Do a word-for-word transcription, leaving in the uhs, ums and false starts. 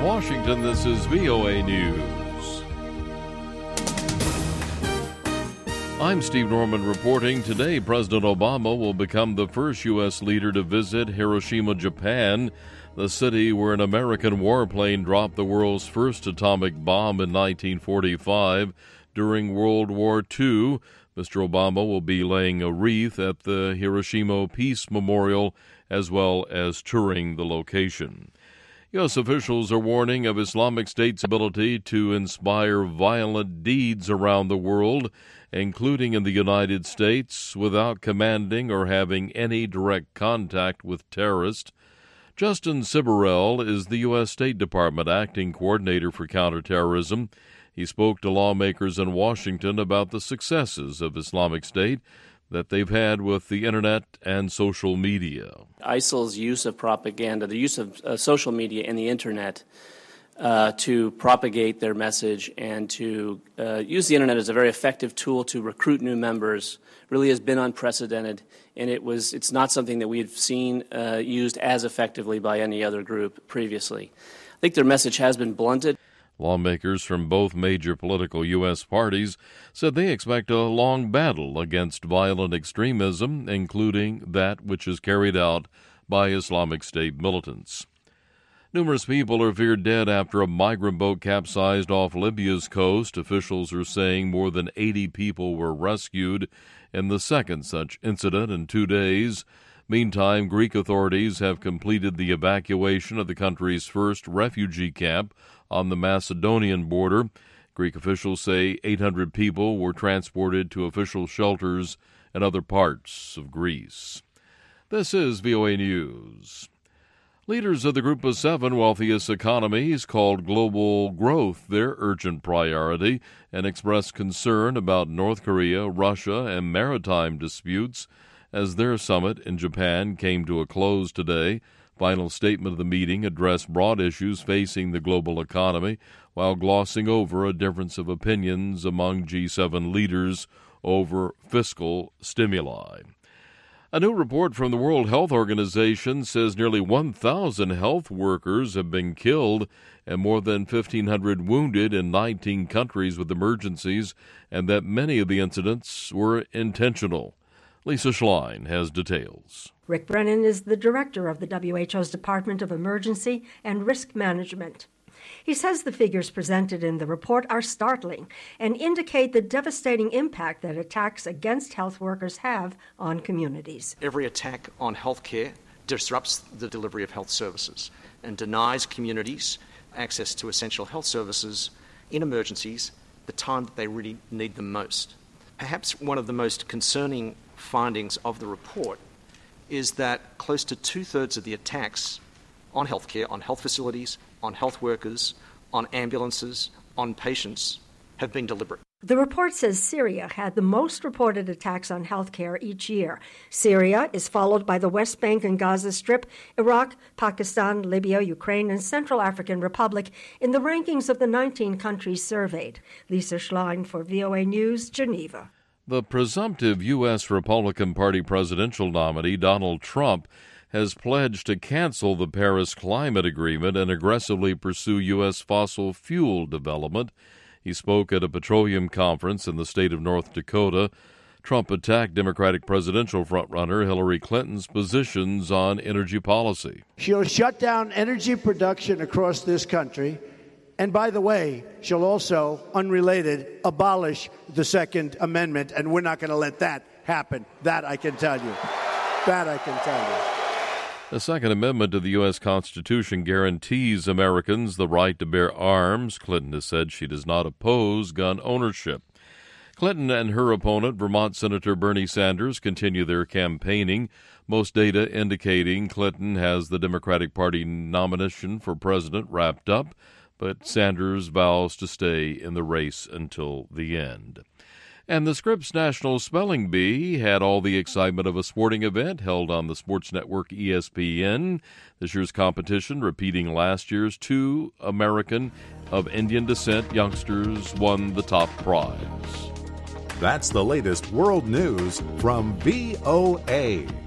Washington, this is V O A News. I'm Steve Norman reporting. Today, President Obama will become the first U S leader to visit Hiroshima, Japan, the city where an American warplane dropped the world's first atomic bomb in nineteen forty-five during World War Two. Mister Obama will be laying a wreath at the Hiroshima Peace Memorial as well as touring the location. U S officials are warning of Islamic State's ability to inspire violent deeds around the world, including in the United States, without commanding or having any direct contact with terrorists. Justin Siberel is the U S State Department Acting Coordinator for Counterterrorism. He spoke to lawmakers in Washington about the successes of Islamic State that they've had with the Internet and social media. ISIL's use of propaganda, the use of uh, social media and the Internet uh, to propagate their message and to uh, use the Internet as a very effective tool to recruit new members really has been unprecedented, and it was it's not something that we've seen uh, used as effectively by any other group previously. I think their message has been blunted. Lawmakers from both major political U S parties said they expect a long battle against violent extremism, including that which is carried out by Islamic State militants. Numerous people are feared dead after a migrant boat capsized off Libya's coast. Officials are saying more than eighty people were rescued in the second such incident in two days. Meantime, Greek authorities have completed the evacuation of the country's first refugee camp on the Macedonian border. Greek officials say eight hundred people were transported to official shelters in other parts of Greece. This is V O A News. Leaders of the Group of Seven wealthiest economies called global growth their urgent priority and expressed concern about North Korea, Russia, and maritime disputes as their summit in Japan came to a close today. Final statement of the meeting addressed broad issues facing the global economy while glossing over a difference of opinions among G seven leaders over fiscal stimuli. A new report from the World Health Organization says nearly one thousand health workers have been killed and more than fifteen hundred wounded in nineteen countries with emergencies, and that many of the incidents were intentional. Lisa Schlein has details. Rick Brennan is the director of the W H O's Department of Emergency and Risk Management. He says the figures presented in the report are startling and indicate the devastating impact that attacks against health workers have on communities. Every attack on healthcare disrupts the delivery of health services and denies communities access to essential health services in emergencies the time that they really need them most. Perhaps one of the most concerning findings of the report is that close to two-thirds of the attacks on healthcare, on health facilities, on health workers, on ambulances, on patients have been deliberate. The report says Syria had the most reported attacks on healthcare each year. Syria is followed by the West Bank and Gaza Strip, Iraq, Pakistan, Libya, Ukraine, and Central African Republic in the rankings of the nineteen countries surveyed. Lisa Schlein for V O A News, Geneva. The presumptive U S Republican Party presidential nominee, Donald Trump, has pledged to cancel the Paris Climate Agreement and aggressively pursue U S fossil fuel development. He spoke at a petroleum conference in the state of North Dakota. Trump attacked Democratic presidential frontrunner Hillary Clinton's positions on energy policy. She'll shut down energy production across this country. And by the way, she'll also, unrelated, abolish the Second Amendment, and we're not going to let that happen. That I can tell you. That I can tell you. The Second Amendment to the U S Constitution guarantees Americans the right to bear arms. Clinton has said she does not oppose gun ownership. Clinton and her opponent, Vermont Senator Bernie Sanders, continue their campaigning, most data indicating Clinton has the Democratic Party nomination for president wrapped up, but Sanders vows to stay in the race until the end. And the Scripps National Spelling Bee had all the excitement of a sporting event held on the sports network E S P N. This year's competition, repeating last year's, two American of Indian descent youngsters won the top prize. That's the latest world news from V O A.